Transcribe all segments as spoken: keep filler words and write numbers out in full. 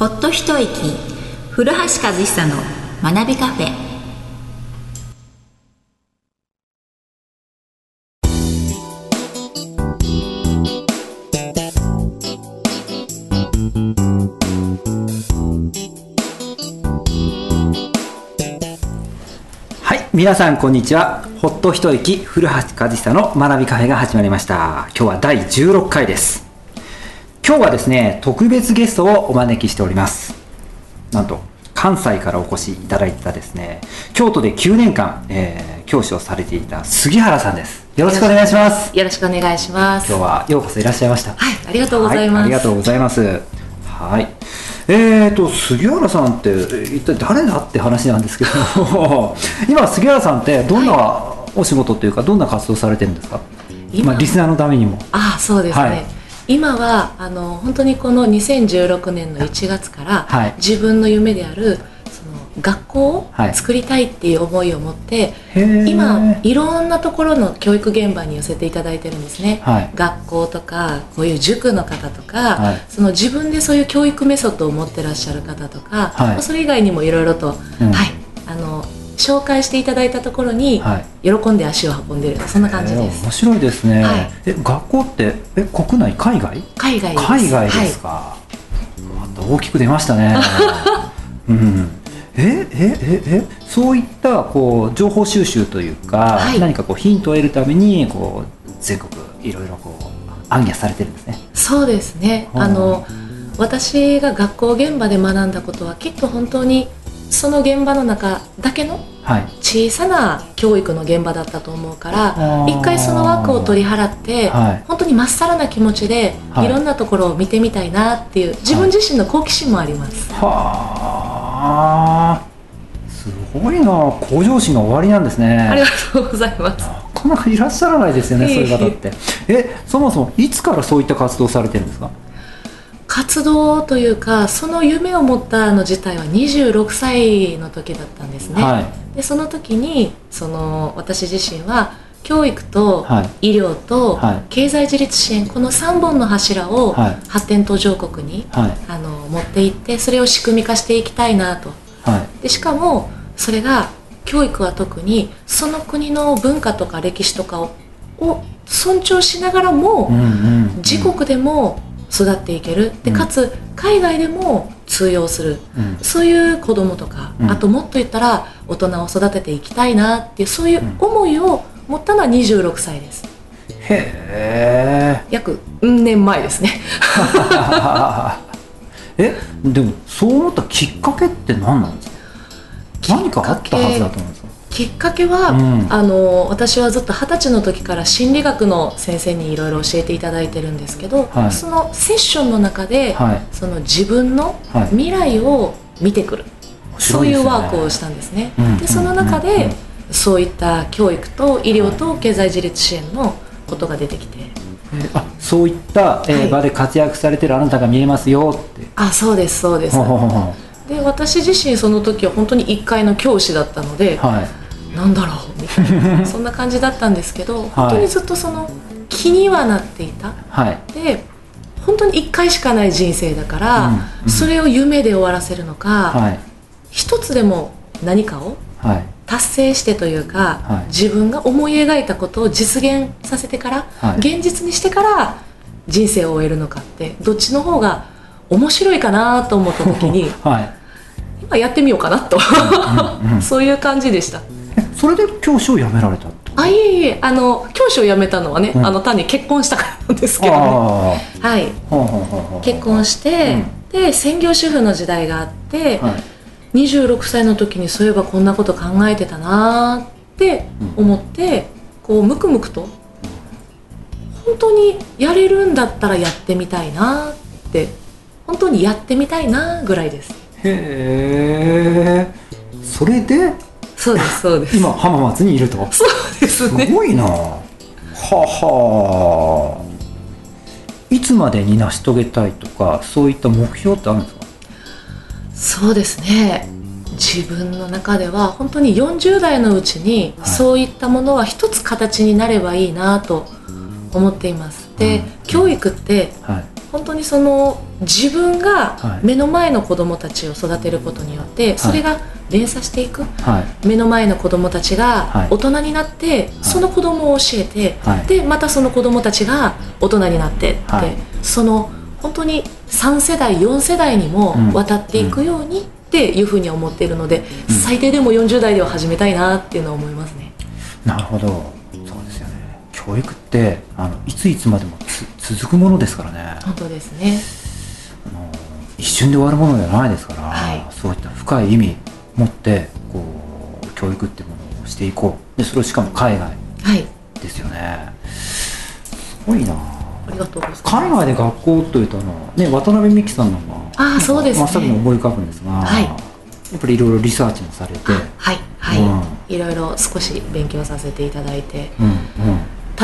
ほっと一息、古橋和久の学びカフェ。 はい、皆さんこんにちは。ほっと一息、古橋和久の学びカフェが始まりました。今日はだいじゅうろっかいです。今日はですね、特別ゲストをお招きしております。なんと関西からお越しいただいたですね、京都できゅうねんかん、えー、教師をされていた杉原さんです。よろしくお願いします。 よろしくお願いします。 今日はようこそいらっしゃいました。 はい、ありがとうございます。 はい、ありがとうございます。はい。えーと杉原さんって一体誰だって話なんですけど今杉原さんってどんなお仕事というか、どんな活動されてるんですか？今、まあ、リスナーのためにも。 ああ、そうですね、はい、今はあの本当にこのにせんじゅうろくねんのいちがつから、はい、自分の夢であるその学校を作りたいっていう思いを持って、はい、今いろんなところの教育現場に寄せていただいてるんですね、はい、学校とかこういう塾の方とか、はい、その自分でそういう教育メソッドを持ってらっしゃる方とか、はい、それ以外にもいろいろと、うんはい、あの紹介していただいたところに喜んで足を運んでいる、そんな感じです。 面白いですね、はい、え学校ってえ国内海外海外です。 海外ですか、はい、また大きく出ましたね、うん、ええええそういったこう情報収集というか、はい、何かこうヒントを得るためにこう全国いろいろこう行脚されてるんですね。 そうですね、あの私が学校現場で学んだことはきっと本当にその現場の中だけの小さな教育の現場だったと思うから、はい、一回その枠を取り払って、はい、本当にまっさらな気持ちで、はい、いろんなところを見てみたいなっていう自分自身の好奇心もあります。 はあ、すごいな、向上心が終わりなんですね。 ありがとうございます。 なかなかいらっしゃらないですよね、そういう方って。え、そもそもいつからそういった活動をされてるんですか？ 活動というか、その夢を持ったの自体はにじゅうろくさいの時だったんですね、はい、でその時にその私自身は教育と医療と経済自立支援、このさんぼんの柱を発展途上国に、はい、あの持っていって、それを仕組み化していきたいなと、はい、でしかもそれが教育は特にその国の文化とか歴史とかを、を尊重しながらも、うんうんうん、自国でも育っていけるで、かつ海外でも通用する、うん、そういう子供とか、うん、あともっと言ったら大人を育てていきたいなっていう、そういう思いを持ったのはにじゅうろくさいです。 へー、 約うん年前ですねえ、でもそう思ったきっかけって何なんですか？何かあったはずだと思うんですか？ きっかけは、うん、あの私はずっと二十歳の時から心理学の先生にいろいろ教えていただいてるんですけど、はい、そのセッションの中で、はい、その自分の未来を見てくる、はい、そういうワークをしたんですね、うん、でその中で、うんうん、そういった教育と医療と経済自立支援のことが出てきて、 えー、あそういった、えーはい、場で活躍されてるあなたが見えますよって。 あ、そうですそうです。で私自身その時は本当にいっかいの教師だったので、はい、なんだろうみたいなそんな感じだったんですけど、はい、本当にずっとその気にはなっていた、はい、で本当にいっかいしかない人生だから、うんうん、それを夢で終わらせるのか、はい、一つでも何かを達成してというか、はい、自分が思い描いたことを実現させてから、はい、現実にしてから人生を終えるのかって、どっちの方が面白いかなと思った時に、はい、今やってみようかなとうん、うんうん、そういう感じでした。 それで教師を辞められたって？ あ、いえいえ、あの教師を辞めたのはね、うん、あの単に結婚したからなんですけどね、はい、結婚して、うん、で専業主婦の時代があって、はい、にじゅうろくさいの時にそういえばこんなこと考えてたなって思って、うん、こうムクムクと本当にやれるんだったらやってみたいなって、本当にやってみたいなぐらいです。 へー、それでそうですそうです。 今浜松にいると。 そうですね。 すごいな。はは。いつまでに成し遂げたいとか、そういった目標ってあるんですか？ そうですね、自分の中では本当によんじゅう代のうちに、はい、そういったものは一つ形になればいいなと思っています。で、うん、教育って、はい、 本当にその自分が目の前の子どもたちを育てることによってそれが連鎖していく、はい、目の前の子どもたちが大人になって、はい、その子どもを教えて、はい、でまたその子どもたちが大人になってって、はい、その本当にさんせだいよんせだいにも渡っていくようにっていうふうに思っているので、うん、最低でもよんじゅうだいでは始めたいなっていうのは思いますね。 なるほど、そうですよね。教育ってあのいついつまでも続くものですからね。 本当ですね。 あの一瞬で終わるものではないですから、はい、そういった深い意味持ってこう教育っていうものをしていこう。でそれをしかも海外ですよね、はい、すごいな。 ありがとうございます。 海外で学校というとあの、ね、渡辺美樹さんのあそうです、ね、 真っ先に思い浮かぶんですが、はい、やっぱりいろいろリサーチもされて、 はいはい、うん、いろいろ少し勉強させていただいて、うんうん、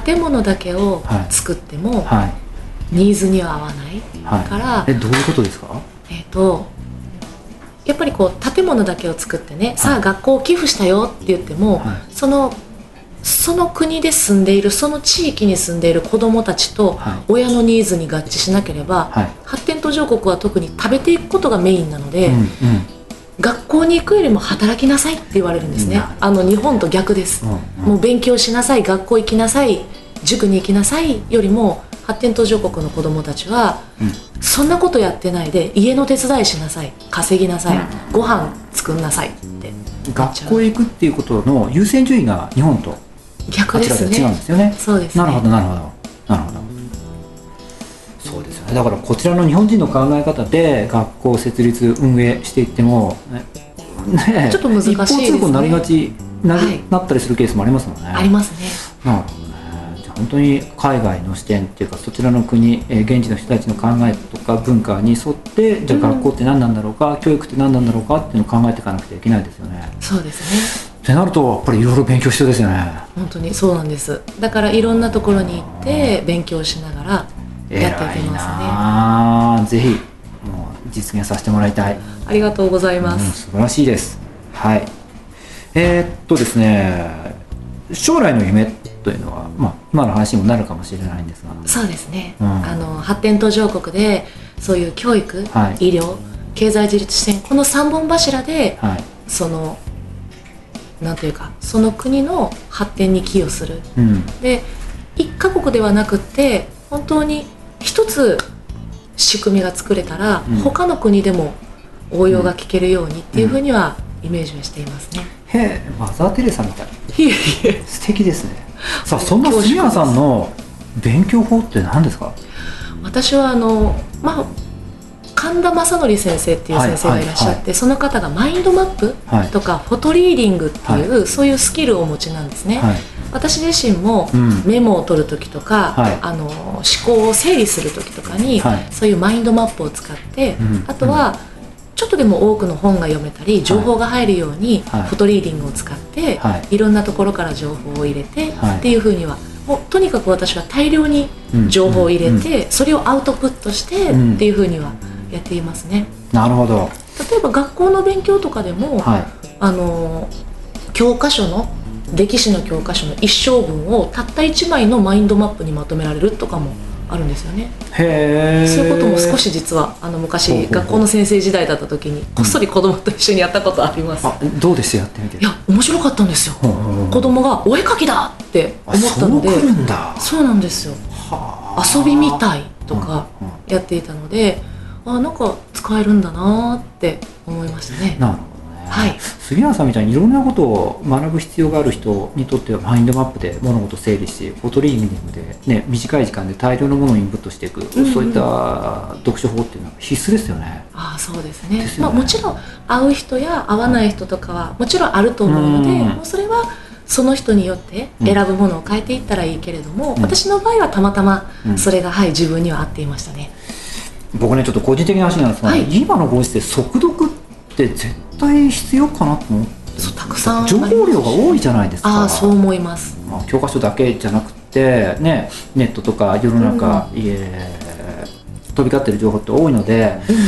建物だけを作っても、はい、ニーズには合わないから、はい、 えどういうことですか？ えーとやっぱりこう建物だけを作ってね、はい、さあ学校を寄付したよって言っても、はい、そのその国で住んでいるその地域に住んでいる子どもたちと親のニーズに合致しなければ、はい、発展途上国は特に食べていくことがメインなので、うんうん、学校に行くよりも働きなさいって言われるんですね。あの日本と逆です、うんうん、もう勉強しなさい、学校行きなさい、塾に行きなさいよりも発展途上国の子どもたちは、うん、そんなことやってないで家の手伝いしなさい、稼ぎなさい、うん、ご飯作んなさいって学校へ行くっていうことの優先順位が日本と逆ですね。 違うんですよね。 そうですね。 なるほどなるほどなるほど。そうですよね。だからこちらの日本人の考え方で学校設立運営していっても、ねね、 ちょっと難しいですね。 一方通行になりがちな、 はい、 なったりするケースもありますもんね。 ありますね。 なるほどね。じゃあ本当に海外の視点っていうかそちらの国、えー、現地の人たちの考えとか文化に沿ってじゃあ学校って何なんだろうか、うん、教育って何なんだろうかっていうのを考えていかなくてはいけないですよね。 そうですね。 ってなるとやっぱりいろいろ勉強必要ですよね。 本当にそうなんです。だからいろんなところに行って勉強しながらやっていきますね。 ぜひもう実現させてもらいたい。 ありがとうございます、 うん、素晴らしいです。はい。えー、っとですね将来の夢というのは、まあ、今の話にもなるかもしれないんですが。 そうですね、うん、あの発展途上国でそういう教育、はい、医療、経済自立支援このさんぼん柱で、はい、そのなんていうかその国の発展に寄与する、うん、でいっかこくではなくって本当に一つ仕組みが作れたら、うん、他の国でも応用が聞けるようにっていうふうにはイメージをしていますね、 うん、へえ、マザー・テレサみたい。 いえいえ、 素敵ですね。さあそんな杉谷さんの勉強法って何ですか？ 私はあのまあ神田正則先生っていう先生がいらっしゃって、はいはいはい、その方がマインドマップとかフォトリーディングっていう、はい、そういうスキルをお持ちなんですね、はい、私自身もメモを取るときとか、うん、あの思考を整理するときとかに、はい、そういうマインドマップを使って、うん、あとはちょっとでも多くの本が読めたり情報が入るように、はい、フォトリーディングを使って、はい、いろんなところから情報を入れて、はい、っていうふうにはもうとにかく私は大量に情報を入れて、うんうん、それをアウトプットして、うん、っていうふうにはやっていますね。 なるほど。 例えば学校の勉強とかでも、はい、あの教科書の歴史の教科書の一生分をたったいちまいのマインドマップにまとめられるとかもあるんですよね。 へー。 そういうことも少し実はあの昔ほうほうほう学校の先生時代だった時にこっそり子供と一緒にやったことあります、うん、 あどうでしたやってみて。 いや面白かったんですよ。ほうほうほう子供がお絵描きだって思ったので。 そう来るんだ。 そうなんですよ。遊びみたいとかやっていたので、あなんか使えるんだなって思いましたね。 なるほどね。はい、杉原さんみたいにいろんなことを学ぶ必要がある人にとってはマインドマップで物事を整理してフォトリーディングで、ね、短い時間で大量のものをインプットしていく、うんうん、そういった読書法っていうのは必須ですよね。 ああそうですね。ですよね。まあ、もちろん会う人や会わない人とかはもちろんあると思うので、うん、もうそれはその人によって選ぶものを変えていったらいいけれども、うん、私の場合はたまたまそれが、はい、自分には合っていましたね。 僕ねちょっと個人的な話なんですが、はい、今のご時世速読って絶対必要かなと思って。 そうたくさん情報量が多いじゃないですか。 ああそう思います、 まあ、教科書だけじゃなくて、ね、ネットとか世の中、うんえー、飛び交ってる情報って多いので、うんうん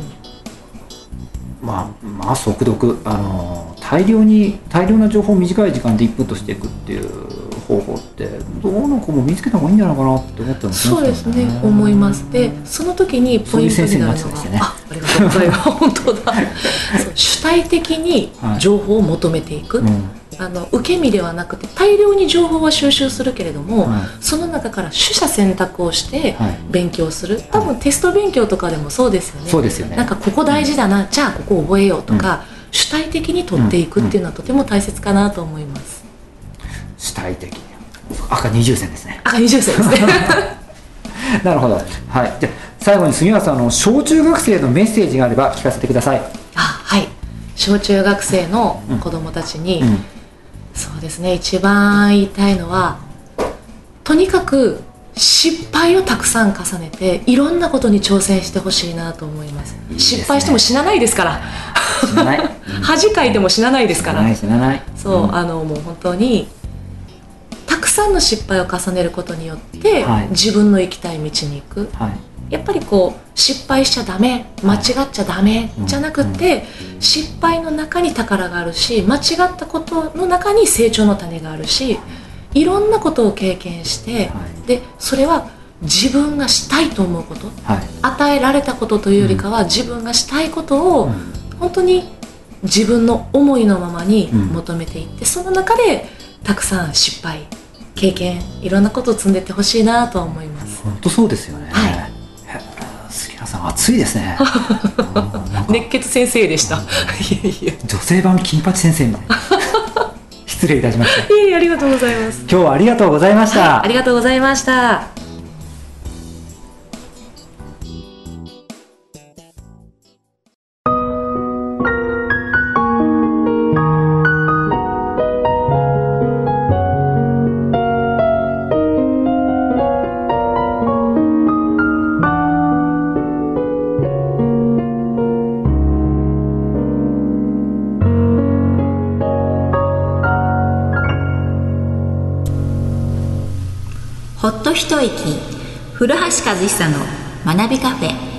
うん、まあ、まあ速読あの大量に大量な情報を短い時間でインプットしていくっていう方法ってどの子も見つけた方がいいんじゃないかなって思ったんですよね。 そうですね、思います。でその時にポイントになるのが、 ね、 あ、ありがとうございます本当だそう主体的に情報を求めていく、はい、うん、あの受け身ではなくて大量に情報は収集するけれども、はい、その中から取捨選択をして勉強する、はい、多分テスト勉強とかでもそうですよね。 そうですよね。 なんかここ大事だな、うん、じゃあここ覚えようとか、うん、主体的に取っていくっていうのはとても大切かなと思います。 主体的、赤二重線ですね。 赤二重線ですねなるほど、はい、で最後に杉浦さんの小中学生のメッセージがあれば聞かせてください。 あ、はい、小中学生の子どもたちに、うんうん、そうですね、一番言いたいのはとにかく失敗をたくさん重ねていろんなことに挑戦してほしいなと思います。いいですね、失敗しても死なないですから死なない、うん、 恥かいても死なないですから。 死なない、 そう、うん、あのもう本当にたくさんの失敗を重ねることによって、はい、自分の行きたい道に行く、はい、やっぱりこう失敗しちゃダメ、間違っちゃダメ、はい、じゃなくて、うん、失敗の中に宝があるし、間違ったことの中に成長の種があるし、いろんなことを経験して、はい、でそれは自分がしたいと思うこと、はい、与えられたことというよりかは、うん、自分がしたいことを、うん、本当に自分の思いのままに求めていって、うん、その中でたくさん失敗経験、いろんなことを積んでいってほしいなと思います。 本当そうですよね、はい、杉浦さん熱いですね熱血先生でしたいやいや、 女性版金八先生みたいな失礼いたしました。 いえいえ、ありがとうございます。 今日はありがとうございました、 はい、ありがとうございました。 ほっと一息、古橋和久の学びカフェ。